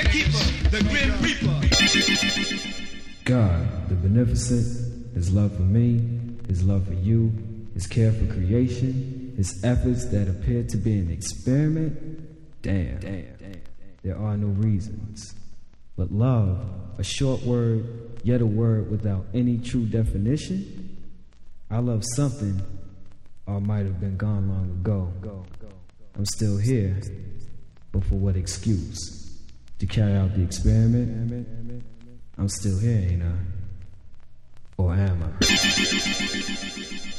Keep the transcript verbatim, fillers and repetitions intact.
gatekeeper, the grim reaper. God, the beneficent, His love for me, His love for you, His care for creation, His efforts that appear to be an experiment. Damn, damn, there are no reasons. But love, a short word, yet a word without any true definition. I love something, or might have been gone long ago. I'm still here, but for what excuse? To carry out the experiment? I'm still here, ain't I? Or am I?